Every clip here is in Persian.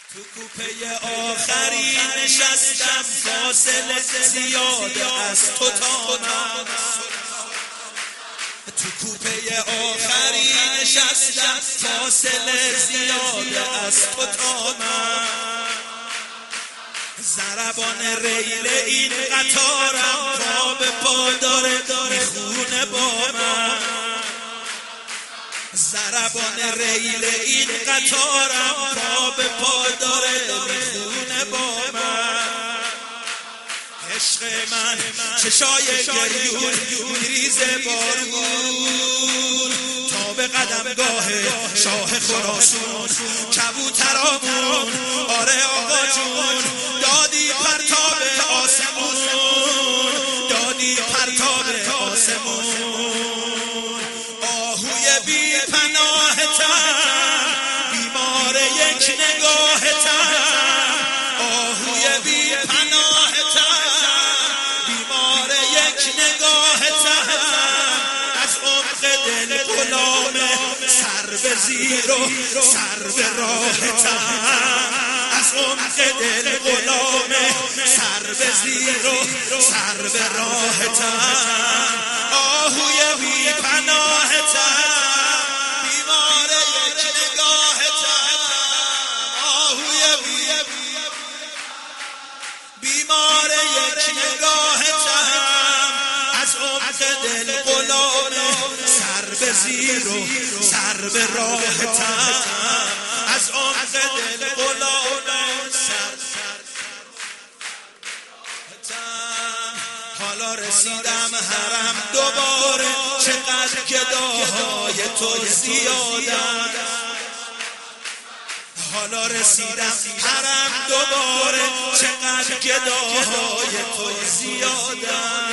تو کوپه آخری نشستم، فاصله زیاده از تو تا من. تو کوپه آخری نشستم، فاصله زیاده از تو تا من. ضربان ریل این قطارم پا به پا داره میخونه با من. ضربان ریل این قطارم پا به پا داره میخونه با من. عشق من چشای گریون میریزه بارون تا به قدمگاه شاه خراسون. کبوترامون آره آقا جون دادی پرتاب آسمون، دادی پرتاب آسمون. آهوی بی پناه تن بیمار یک نگاه تن، آهوی بی پناه تن بیمار یک نگاه تن. از عمق دل غلام سر به زیر و سر به راه تن، از عمق دل غلام سر به زیر و سر به راه تن. آهوی بی پناه تن بیمار یک نگاه تن، آهوی بیمار یک نگاه تن. از عمق دل غلام سر به زیر و سر به راه تن، از عمق دل غلام سر. حالا رسیدم حرم دوباره، چقدر گداهای تو زیادن. حالا رسیدم حرم دوباره، چقدر گداهای تو زیادن.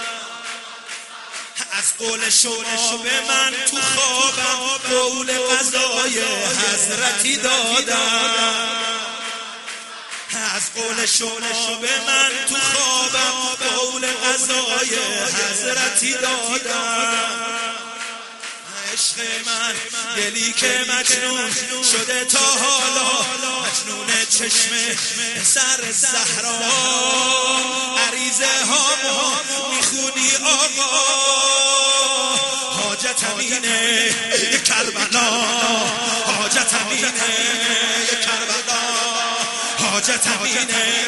از قول شما به من تو خوابم قول قضای حضرتی دادم. از قول شما به من تو خوابم قول قضای حضرتی دادم. عشق من دلی که مجنون شده تا حالا، مجنون چشم سر زهرا. عریضه ها میخونی آقا، حاجتم اینه کربلا، حاجتم اینه کربلا، حاجتم اینه.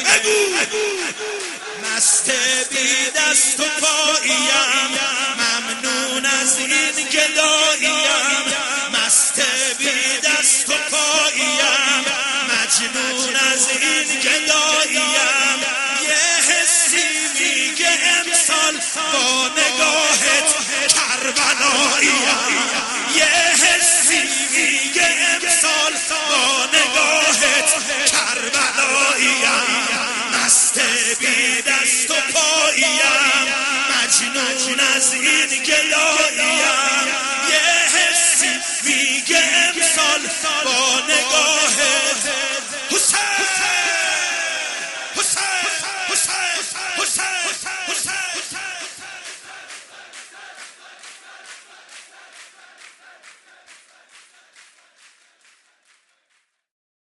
مست بی دست و پاییم، ممنون از این گداییم. مست بی دست و پاییم، مجنون از این گداییم. یه حسی میگه امسال با نگاهت کربلاییم، یه حسی میگه امسال با نگاهت کربلاییم. مست بی دست و پاییم، مجنون از این گداییم. یه حسی میگه امسال با نگاه